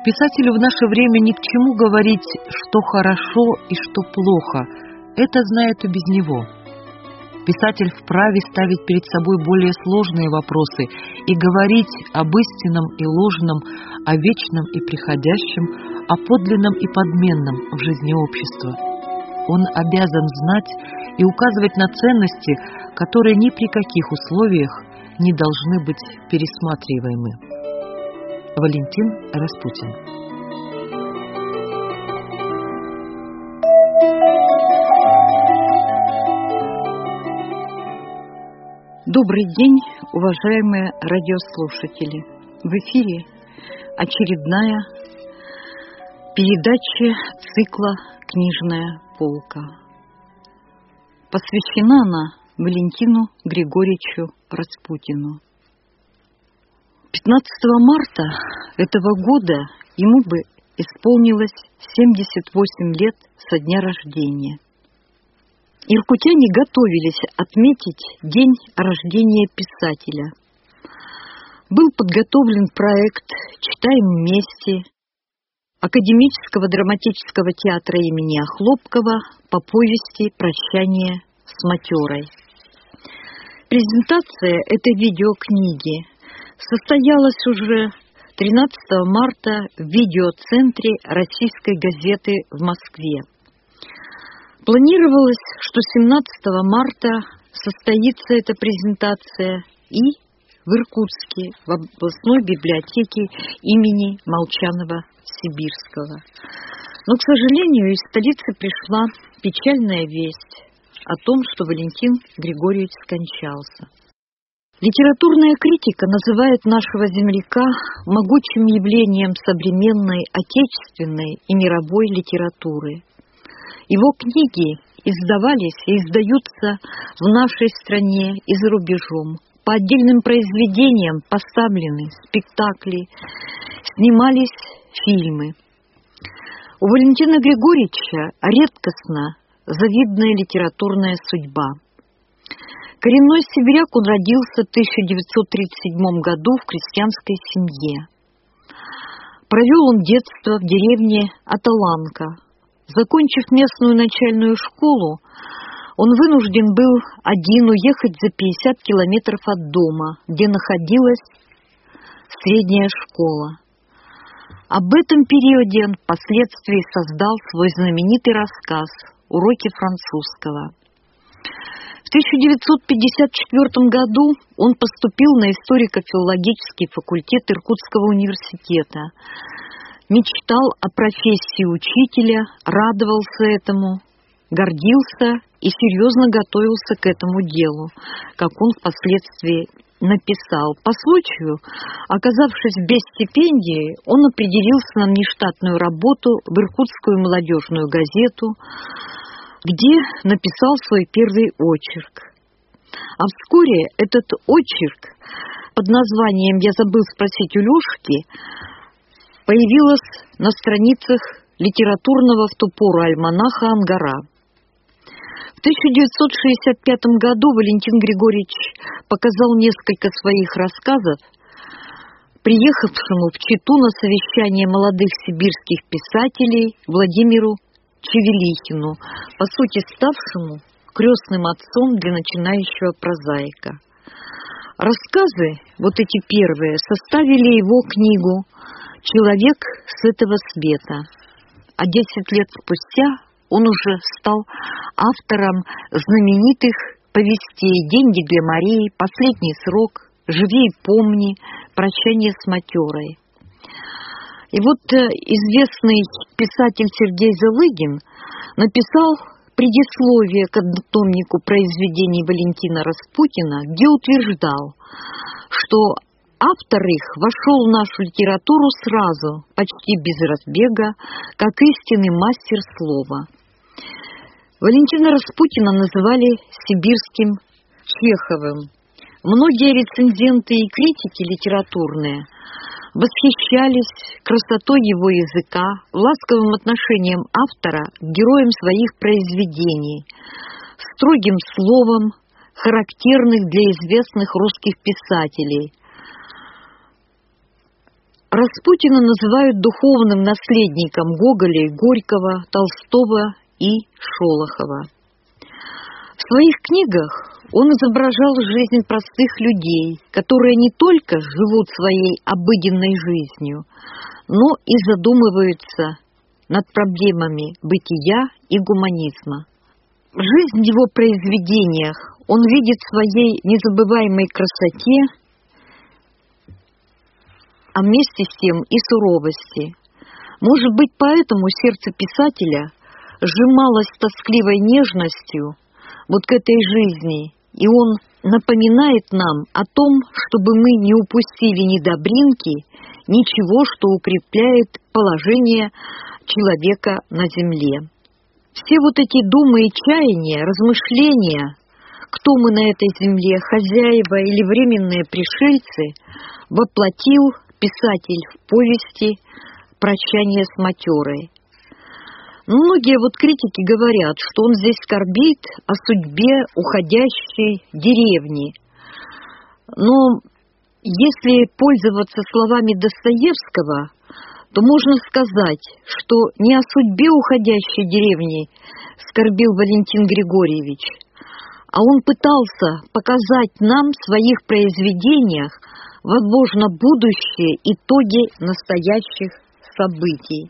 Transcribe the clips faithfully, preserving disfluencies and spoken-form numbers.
Писателю в наше время ни к чему говорить, что хорошо и что плохо. Это знают и без него. Писатель вправе ставить перед собой более сложные вопросы и говорить об истинном и ложном, о вечном и приходящем, о подлинном и подменном в жизни общества. Он обязан знать и указывать на ценности, которые ни при каких условиях не должны быть пересматриваемы. Валентин Распутин. Добрый день, уважаемые радиослушатели! В эфире очередная передача цикла «Книжная полка». Посвящена она Валентину Григорьевичу Распутину. пятнадцатого марта этого года ему бы исполнилось семьдесят восемь лет со дня рождения. Иркутяне готовились отметить день рождения писателя. Был подготовлен проект «Читаем вместе» Академического драматического театра имени Охлопкова по повести «Прощание с матерой». Презентация этой видеокниги состоялась уже тринадцатого марта в видеоцентре Российской газеты в Москве. Планировалось, что семнадцатого марта состоится эта презентация и в Иркутске, в областной библиотеке имени Молчанова-Сибирского. Но, к сожалению, из столицы пришла печальная весть о том, что Валентин Григорьевич скончался. Литературная критика называет нашего земляка могучим явлением современной отечественной и мировой литературы. Его книги издавались и издаются в нашей стране и за рубежом. По отдельным произведениям поставлены спектакли, снимались фильмы. У Валентина Григорьевича редкостно завидная литературная судьба. Коренной сибиряк, он родился в тысяча девятьсот тридцать седьмом году в крестьянской семье. Провел он детство в деревне Аталанка. Закончив местную начальную школу, он вынужден был один уехать за пятьдесят километров от дома, где находилась средняя школа. Об этом периоде он впоследствии создал свой знаменитый рассказ «Уроки французского». В тысяча девятьсот пятьдесят четвёртом году он поступил на историко-филологический факультет Иркутского университета. Мечтал о профессии учителя, радовался этому, гордился и серьезно готовился к этому делу, как он впоследствии написал. По случаю, оказавшись без стипендии, он определился на внештатную работу в Иркутскую молодежную газету, где написал свой первый очерк. А вскоре этот очерк под названием «Я забыл спросить у Лёшки» появилась на страницах литературного в ту пору альманаха «Ангара». В тысяча девятьсот шестьдесят пятом году Валентин Григорьевич показал несколько своих рассказов приехавшему в Читу на совещание молодых сибирских писателей Владимиру Чевелихину, по сути ставшему крестным отцом для начинающего прозаика. Рассказы, вот эти первые, составили его книгу «Человек с этого света», а десять лет спустя он уже стал автором знаменитых повестей «Деньги для Марии», «Последний срок», «Живи и помни», «Прощание с матерой». И вот известный писатель Сергей Залыгин написал предисловие к однотомнику произведений Валентина Распутина, где утверждал, что автор их вошел в нашу литературу сразу, почти без разбега, как истинный мастер слова. Валентина Распутина называли сибирским Чеховым. Многие рецензенты и критики литературные восхищались красотой его языка, ласковым отношением автора к героям своих произведений, строгим словом, характерных для известных русских писателей. Распутина называют духовным наследником Гоголя, Горького, Толстого и Шолохова. В своих книгах он изображал жизнь простых людей, которые не только живут своей обыденной жизнью, но и задумываются над проблемами бытия и гуманизма. Жизнь в его произведениях он видит в своей незабываемой красоте, а вместе с тем и суровости. Может быть, поэтому сердце писателя сжималось тоскливой нежностью вот к этой жизни, и он напоминает нам о том, чтобы мы не упустили ни добринки, ничего, что укрепляет положение человека на земле. Все вот эти думы и чаяния, размышления, кто мы на этой земле, хозяева или временные пришельцы, воплотил писатель в повести «Прощание с матерой». Многие вот критики говорят, что он здесь скорбит о судьбе уходящей деревни. Но если пользоваться словами Достоевского, то можно сказать, что не о судьбе уходящей деревни скорбил Валентин Григорьевич, а он пытался показать нам в своих произведениях, возможно, будущие итоги настоящих событий.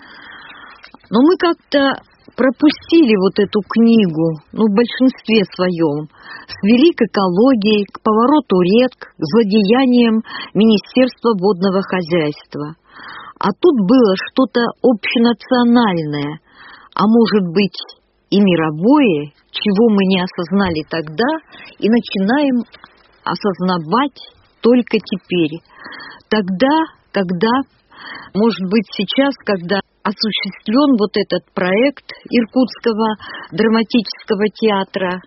Но мы как-то пропустили вот эту книгу, ну, в большинстве своем, свели к экологии, к повороту рек, к злодеяниям Министерства водного хозяйства. А тут было что-то общенациональное, а может быть и мировое, чего мы не осознали тогда и начинаем осознавать только теперь. Тогда, когда, может быть, сейчас, когда осуществлен вот этот проект Иркутского драматического театра,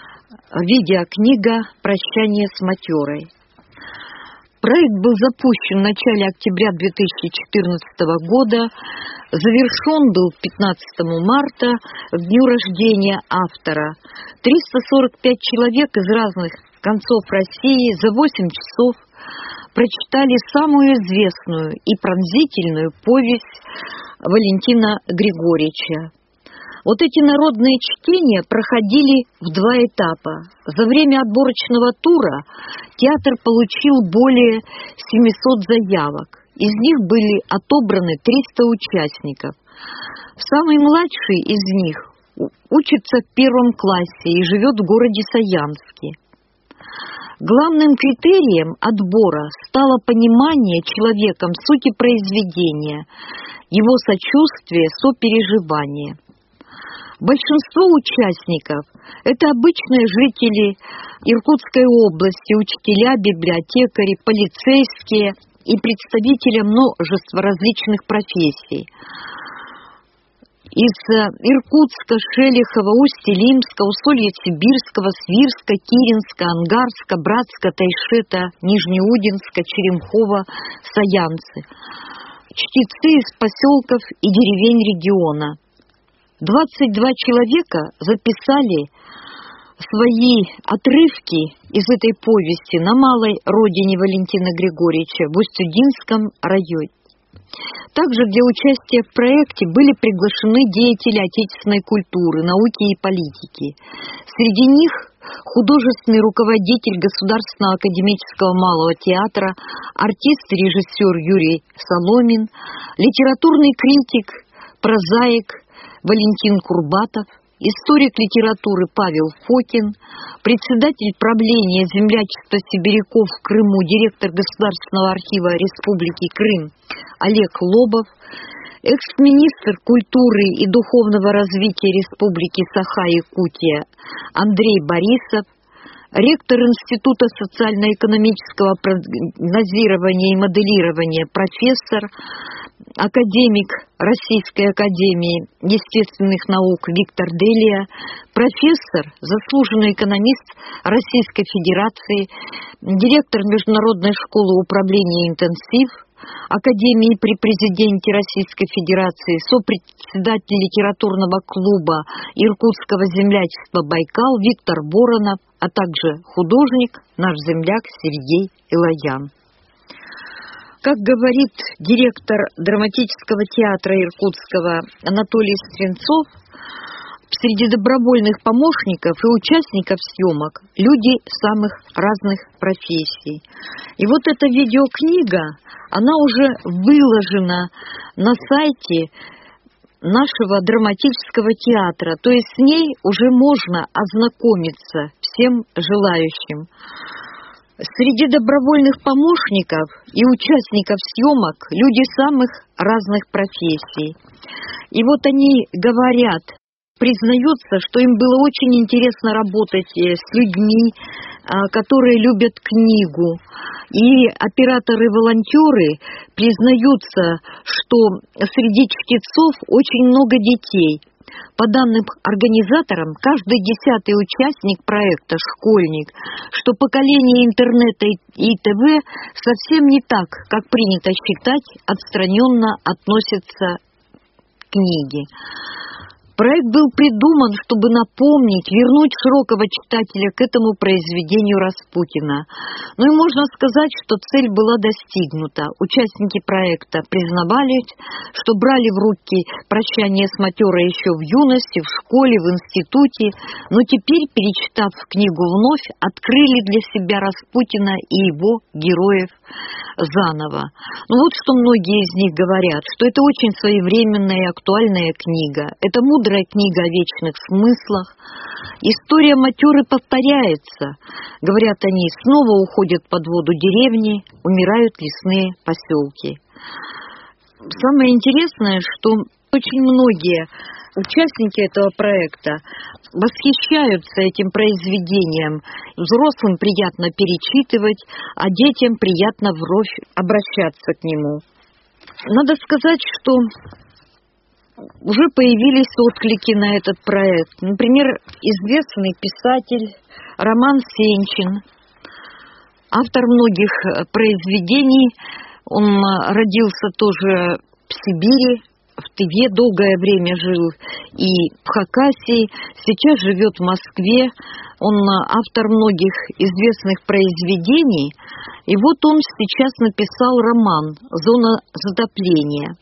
видеокнига «Прощание с матерой». Проект был запущен в начале октября две тысячи четырнадцатого года, завершен был пятнадцатого марта, в дню рождения автора. триста сорок пять человек из разных концов России за восемь часов прочитали самую известную и пронзительную повесть Валентина Григорьевича. Вот эти народные чтения проходили в два этапа. За время отборочного тура театр получил более семисот заявок. Из них были отобраны триста участников. Самый младший из них учится в первом классе и живет в городе Саянске. Главным критерием отбора стало понимание человеком сути произведения, его сочувствие, сопереживание. Большинство участников – это обычные жители Иркутской области, учителя, библиотекари, полицейские и представители множества различных профессий. Из Иркутска, Шелихова, Усть-Илимска, Усолья-Сибирского, Свирска, Киренска, Ангарска, Братска, Тайшета, Нижнеудинска, Черемхова, Саянцы. Чтецы из поселков и деревень региона. двадцать два человека записали свои отрывки из этой повести на малой родине Валентина Григорьевича в Усть-Удинском районе. Также для участия в проекте были приглашены деятели отечественной культуры, науки и политики. Среди них художественный руководитель Государственного академического малого театра, артист и режиссер Юрий Соломин, литературный критик, прозаик Валентин Курбатов, историк литературы Павел Фокин, председатель правления землячества сибиряков в Крыму, директор Государственного архива Республики Крым Олег Лобов, экс-министр культуры и духовного развития Республики Саха-Якутия Андрей Борисов, ректор Института социально-экономического прогнозирования и моделирования профессор, академик Российской академии естественных наук Виктор Делия, профессор, заслуженный экономист Российской Федерации, директор Международной школы управления «Интенсив», Академии при президенте Российской Федерации, сопредседатель литературного клуба Иркутского землячества «Байкал» Виктор Воронов, а также художник, наш земляк Сергей Илоян. Как говорит директор драматического театра Иркутского Анатолий Свинцов, среди добровольных помощников и участников съемок люди самых разных профессий. И вот эта видеокнига, она уже выложена на сайте нашего драматического театра, то есть с ней уже можно ознакомиться всем желающим. Среди добровольных помощников и участников съемок люди самых разных профессий. И вот они говорят, признаются, что им было очень интересно работать с людьми, которые любят книгу. И операторы-волонтеры признаются, что среди чтецов очень много детей. По данным организаторам, каждый десятый участник проекта – школьник, что поколение интернета и ТВ совсем не так, как принято считать, отстраненно относится к книге. Проект был придуман, чтобы напомнить, вернуть широкого читателя к этому произведению Распутина. Ну и можно сказать, что цель была достигнута. Участники проекта признавались, что брали в руки «Прощание с матерой» еще в юности, в школе, в институте, но теперь, перечитав книгу вновь, открыли для себя Распутина и его героев заново. Ну вот что многие из них говорят, что это очень своевременная и актуальная книга. Это мудрая книга о вечных смыслах. История матеры повторяется. Говорят они, снова уходят под воду деревни, умирают лесные поселки. Самое интересное, что очень многие участники этого проекта восхищаются этим произведением. Взрослым приятно перечитывать, а детям приятно вновь обращаться к нему. Надо сказать, что уже появились отклики на этот проект. Например, известный писатель Роман Сенчин, автор многих произведений. Он родился тоже в Сибири, в Тыве, долгое время жил и в Хакасии, сейчас живет в Москве. Он автор многих известных произведений. И вот он сейчас написал роман «Зона затопления».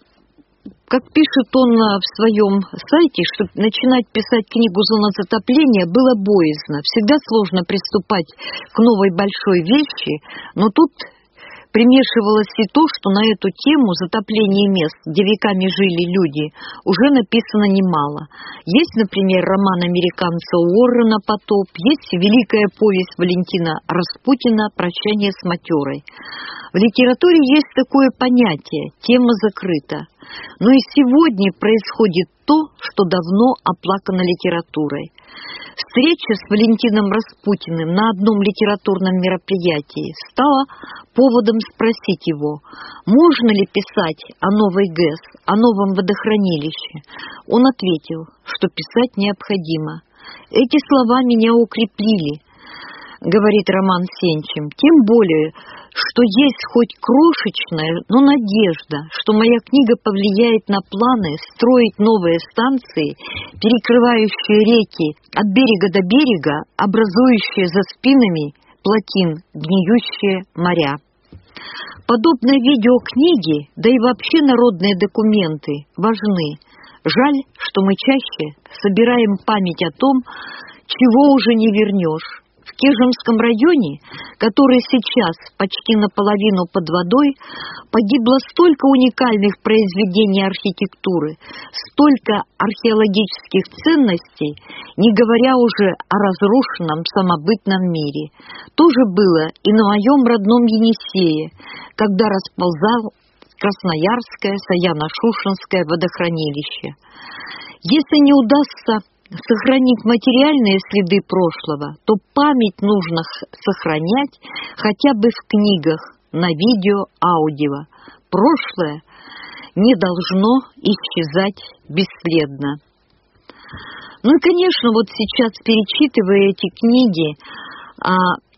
Как пишет он в своем сайте, чтобы начинать писать книгу «Зона затопления» было боязно. Всегда сложно приступать к новой большой вещи, но тут примешивалось и то, что на эту тему затопления мест, где веками жили люди, уже написано немало. Есть, например, роман американца Уоррена «Потоп», есть великая повесть Валентина Распутина «Прощание с матерой». В литературе есть такое понятие «тема закрыта». Но и сегодня происходит то, что давно оплакано литературой. Встреча с Валентином Распутиным на одном литературном мероприятии стала поводом спросить его, можно ли писать о новой ГЭС, о новом водохранилище. Он ответил, что писать необходимо. Эти слова меня укрепили, говорит Роман Сенчин, тем более, что есть хоть крошечная, но надежда, что моя книга повлияет на планы строить новые станции, перекрывающие реки от берега до берега, образующие за спинами плотин гниющие моря. Подобные видеокниги, да и вообще народные документы важны. Жаль, что мы чаще собираем память о том, чего уже не вернешь. В Кежемском районе, который сейчас почти наполовину под водой, погибло столько уникальных произведений архитектуры, столько археологических ценностей, не говоря уже о разрушенном самобытном мире. То же было и на моем родном Енисее, когда расползал Красноярское Саяно-Шушенское водохранилище. Если не удастся сохранить материальные следы прошлого, то память нужно сохранять хотя бы в книгах, на видео, аудио. Прошлое не должно исчезать бесследно. Ну и, конечно, вот сейчас, перечитывая эти книги, а,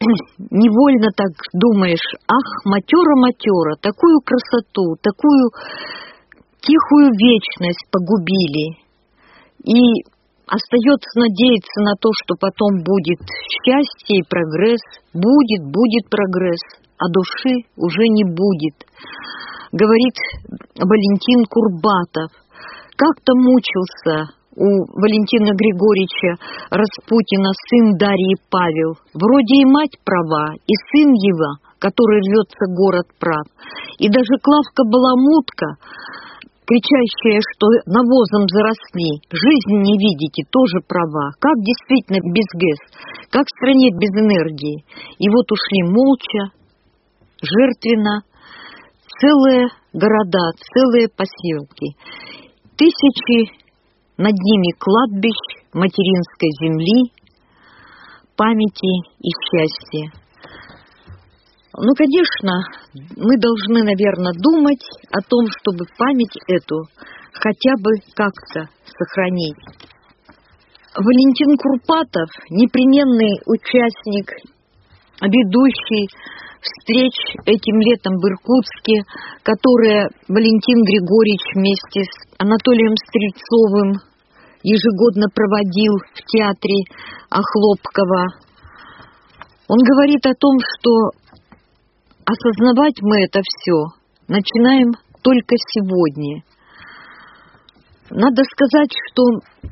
невольно так думаешь, ах, матера-матера, такую красоту, такую тихую вечность погубили. И Остается надеяться на то, что потом будет счастье и прогресс. Будет, будет прогресс, а души уже не будет. Говорит Валентин Курбатов. Как-то мучился у Валентина Григорьевича Распутина сын Дарьи Павел. Вроде и мать права, и сын его, который рвется город прав. И даже Клавка Баламутка, кричащая, что навозом заросли, жизнь не видите, тоже права. Как действительно без ГЭС, как в стране без энергии. И вот ушли молча, жертвенно, целые города, целые поселки. Тысячи над ними кладбищ, материнской земли, памяти и счастья. Ну, конечно, мы должны, наверное, думать о том, чтобы память эту хотя бы как-то сохранить. Валентин Курпатов, непременный участник, ведущий встреч этим летом в Иркутске, которые Валентин Григорьевич вместе с Анатолием Стрельцовым ежегодно проводил в театре Охлопкова. Он говорит о том, что осознавать мы это все начинаем только сегодня. Надо сказать, что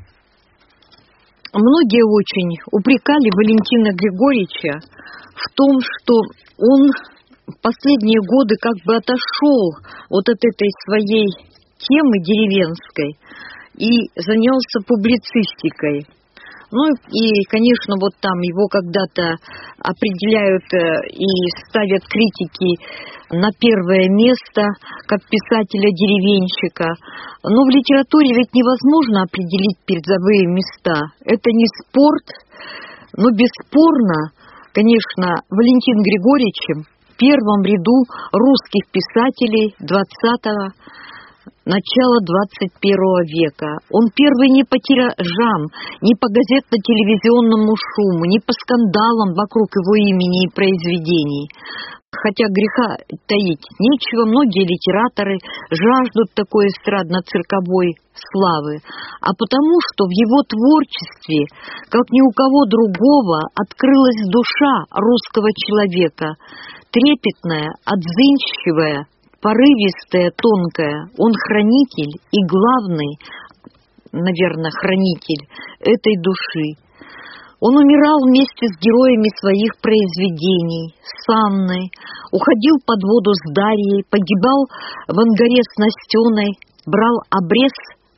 многие очень упрекали Валентина Григорьевича в том, что он в последние годы как бы отошел от этой своей темы деревенской и занялся публицистикой. Ну и, конечно, вот там его когда-то определяют и ставят критики на первое место, как писателя-деревенщика. Но в литературе ведь невозможно определить призовые места. Это не спорт, но бесспорно, конечно, Валентин Григорьевич в первом ряду русских писателей двадцатого начала двадцать первого века. Он первый не по тиражам, не по газетно-телевизионному шуму, не по скандалам вокруг его имени и произведений. Хотя греха таить нечего, многие литераторы жаждут такой эстрадно-цирковой славы, а потому что в его творчестве, как ни у кого другого, открылась душа русского человека, трепетная, отзывчивая, порывистая, тонкая. Он хранитель и главный, наверное, хранитель этой души. Он умирал вместе с героями своих произведений, с Анной, уходил под воду с Дарьей, погибал в ангаре с Настеной, брал обрез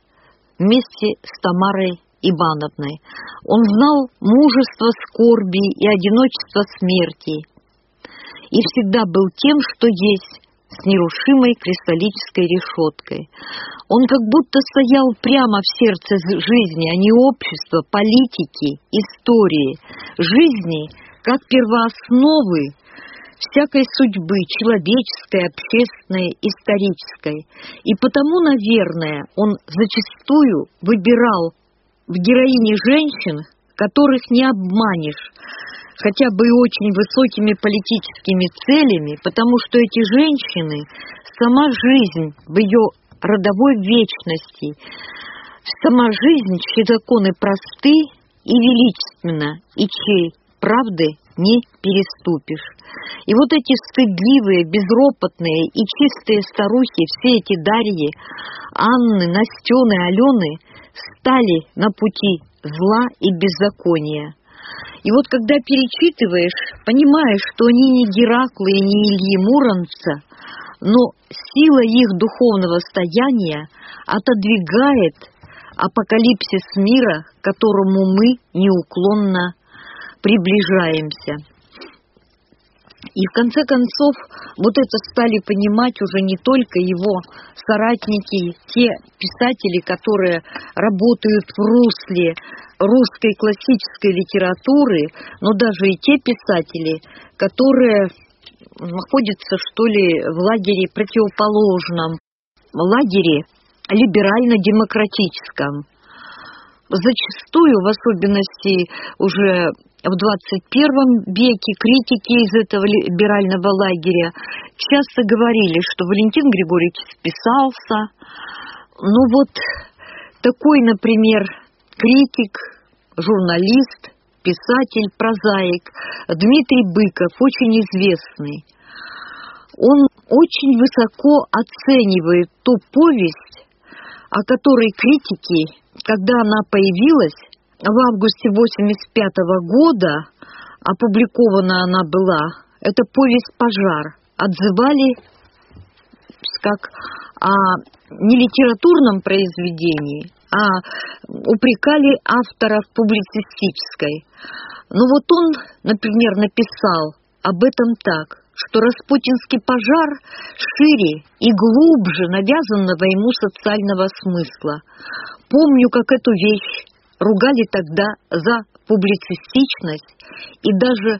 вместе с Тамарой Ивановной. Он знал мужество скорби и одиночество смерти и всегда был тем, что есть, с нерушимой кристаллической решеткой. Он как будто стоял прямо в сердце жизни, а не общества, политики, истории, жизни как первоосновы всякой судьбы, человеческой, общественной, исторической. И потому, наверное, он зачастую выбирал в героине женщин, которых не обманешь, хотя бы и очень высокими политическими целями, потому что эти женщины, сама жизнь в ее родовой вечности, сама жизнь, чьи законы просты и величественна, и чьей правды не переступишь. И вот эти стыдливые, безропотные и чистые старухи, все эти Дарьи, Анны, Настены, Алены, стали на пути зла и беззакония. И вот когда перечитываешь, понимаешь, что они не Гераклы и не Ильи Муромца, но сила их духовного стояния отодвигает апокалипсис мира, к которому мы неуклонно приближаемся. И в конце концов, вот это стали понимать уже не только его соратники, те писатели, которые работают в русле русской классической литературы, но даже и те писатели, которые находятся, что ли, в лагере противоположном, в лагере либерально-демократическом. Зачастую, в особенности уже в двадцать первом веке, критики из этого либерального лагеря часто говорили, что Валентин Григорьевич списался. Ну вот такой, например, критик, журналист, писатель, прозаик Дмитрий Быков, очень известный. Он очень высоко оценивает ту повесть, о которой критики, когда она появилась, в августе восемьдесят пятого года, опубликована она была, это повесть «Пожар», отзывали как о не литературном произведении, а упрекали автора в публицистической. Но вот он, например, написал об этом так, что распутинский пожар шире и глубже навязанного ему социального смысла. Помню, как эту вещь ругали тогда за публицистичность и даже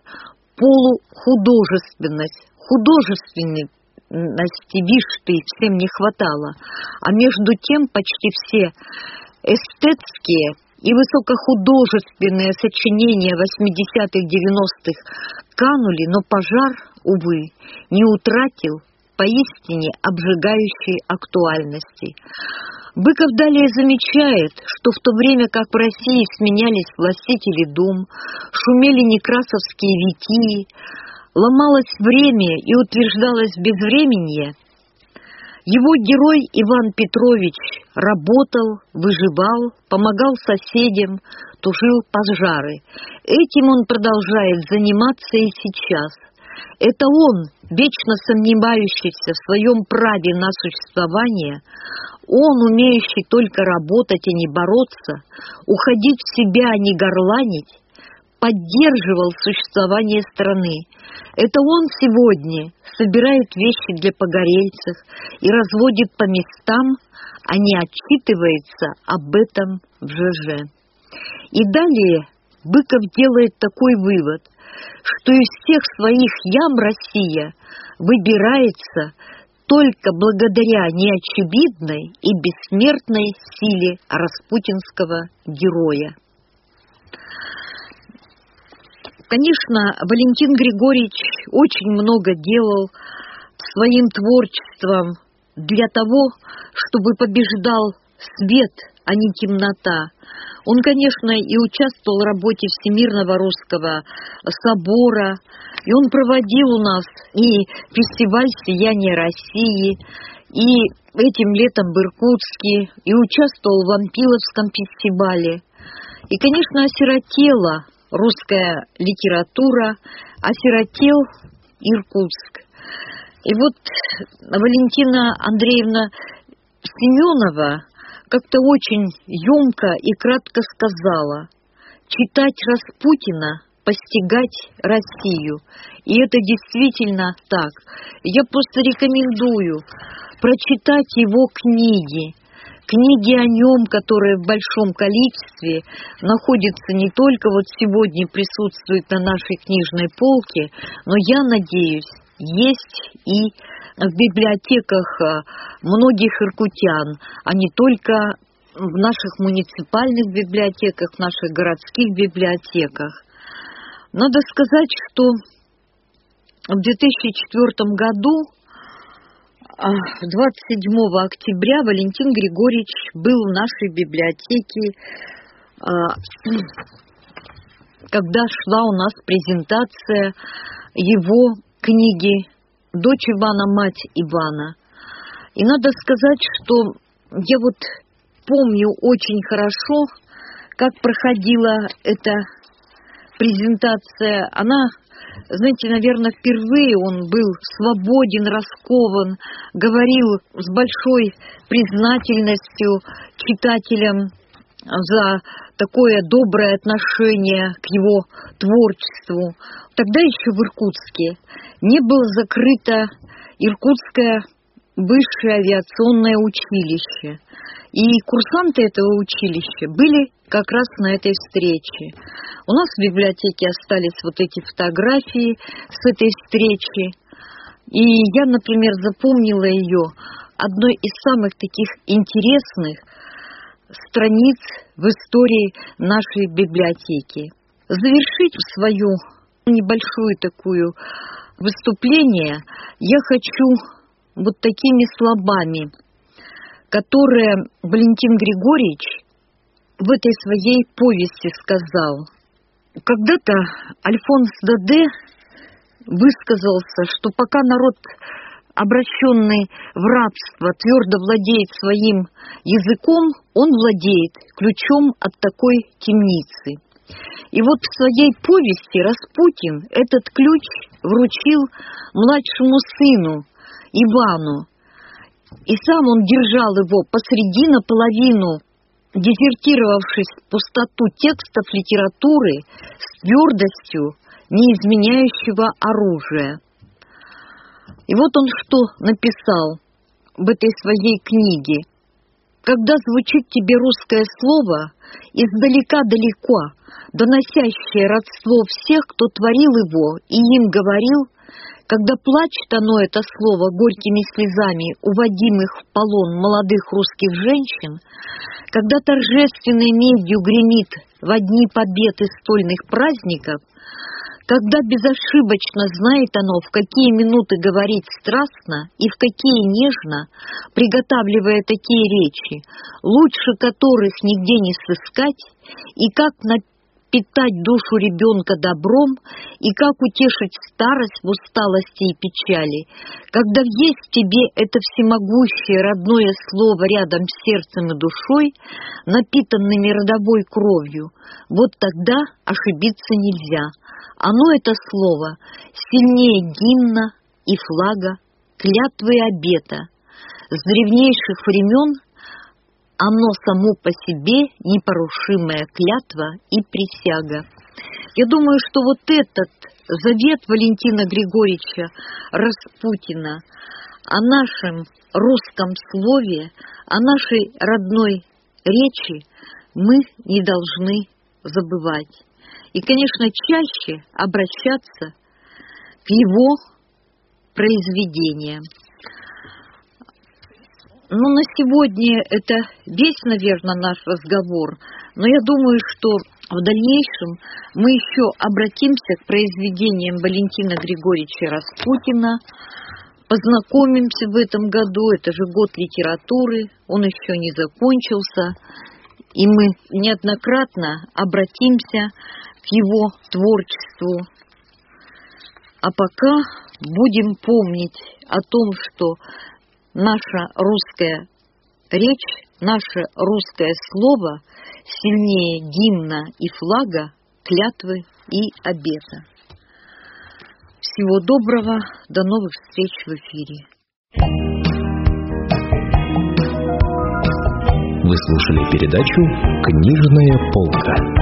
полухудожественность. Художественности, вишь ты, всем не хватало. А между тем почти все эстетские и высокохудожественные сочинения восьмидесятых-девяностых канули, но пожар, увы, не утратил поистине обжигающей актуальности. Быков далее замечает, что в то время как в России сменялись властители дум, шумели некрасовские витии, ломалось время и утверждалось безвременье, его герой Иван Петрович работал, выживал, помогал соседям, тушил пожары. Этим он продолжает заниматься и сейчас. Это он, вечно сомневающийся в своем праве на существование, он, умеющий только работать, а не бороться, уходить в себя, а не горланить, поддерживал существование страны. Это он сегодня собирает вещи для погорельцев и разводит по местам, а не отчитывается об этом в ЖЖ. И далее Быков делает такой вывод, что из всех своих ям Россия выбирается только благодаря неочевидной и бессмертной силе распутинского героя. Конечно, Валентин Григорьевич очень много делал своим творчеством для того, чтобы побеждал свет, а не темнота. Он, конечно, и участвовал в работе Всемирного русского собора, и он проводил у нас и фестиваль «Сияние России», и этим летом в Иркутске, и участвовал в Вампиловском фестивале. И, конечно, осиротела русская литература, осиротел Иркутск. И вот Валентина Андреевна Семенова как-то очень емко и кратко сказала: читать Распутина, постигать Россию. И это действительно так. Я просто рекомендую прочитать его книги. Книги о нем, которые в большом количестве находятся не только вот сегодня присутствуют на нашей книжной полке, но, я надеюсь, есть и в библиотеках многих иркутян, а не только в наших муниципальных библиотеках, в наших городских библиотеках. Надо сказать, что в две тысячи четвёртом году, двадцать седьмого октября, Валентин Григорьевич был в нашей библиотеке, когда шла у нас презентация его книги «Дочь Ивана, мать Ивана». И надо сказать, что я вот помню очень хорошо, как проходила эта презентация. Она, знаете, наверное, впервые он был свободен, раскован, говорил с большой признательностью читателям за такое доброе отношение к его творчеству. Тогда еще в Иркутске не было закрыто Иркутское высшее авиационное училище. И курсанты этого училища были как раз на этой встрече. У нас в библиотеке остались вот эти фотографии с этой встречи. И я, например, запомнила ее одной из самых таких интересных страниц в истории нашей библиотеки. Завершить свою небольшую такую выступление я хочу вот такими словами, которые Валентин Григорьевич в этой своей повести сказал. Когда-то Альфонс Даде высказался, что пока народ, обращенный в рабство, твердо владеет своим языком, он владеет ключом от такой темницы. И вот в своей повести Распутин этот ключ вручил младшему сыну Ивану, и сам он держал его посреди наполовину, дезертировавшись в пустоту текстов литературы с твердостью неизменяющего оружия. И вот он что написал в этой своей книге. «Когда звучит тебе русское слово, издалека-далеко, доносящее родство всех, кто творил его и им говорил, когда плачет оно, это слово, горькими слезами уводимых в полон молодых русских женщин, когда торжественной медью гремит во дни побед и стольных праздников, когда безошибочно знает оно, в какие минуты говорить страстно и в какие нежно, приготавливая такие речи, лучше которых нигде не сыскать, и как напитать душу ребенка добром, и как утешить старость в усталости и печали, когда есть в тебе это всемогущее родное слово рядом с сердцем и душой, напитанными родовой кровью, вот тогда ошибиться нельзя. Оно, это слово, сильнее гимна и флага, клятвы и обета. С древнейших времен оно само по себе непорушимая клятва и присяга. Я думаю, что вот этот завет Валентина Григорьевича Распутина о нашем русском слове, о нашей родной речи мы не должны забывать. И, конечно, чаще обращаться к его произведениям. Ну, на сегодня это весь, наверное, наш разговор, но я думаю, что в дальнейшем мы еще обратимся к произведениям Валентина Григорьевича Распутина, познакомимся в этом году, это же год литературы, он еще не закончился, и мы неоднократно обратимся к его творчеству. А пока будем помнить о том, что наша русская речь, наше русское слово сильнее гимна и флага, клятвы и обета. Всего доброго, до новых встреч в эфире. Вы слушали передачу «Книжная полка».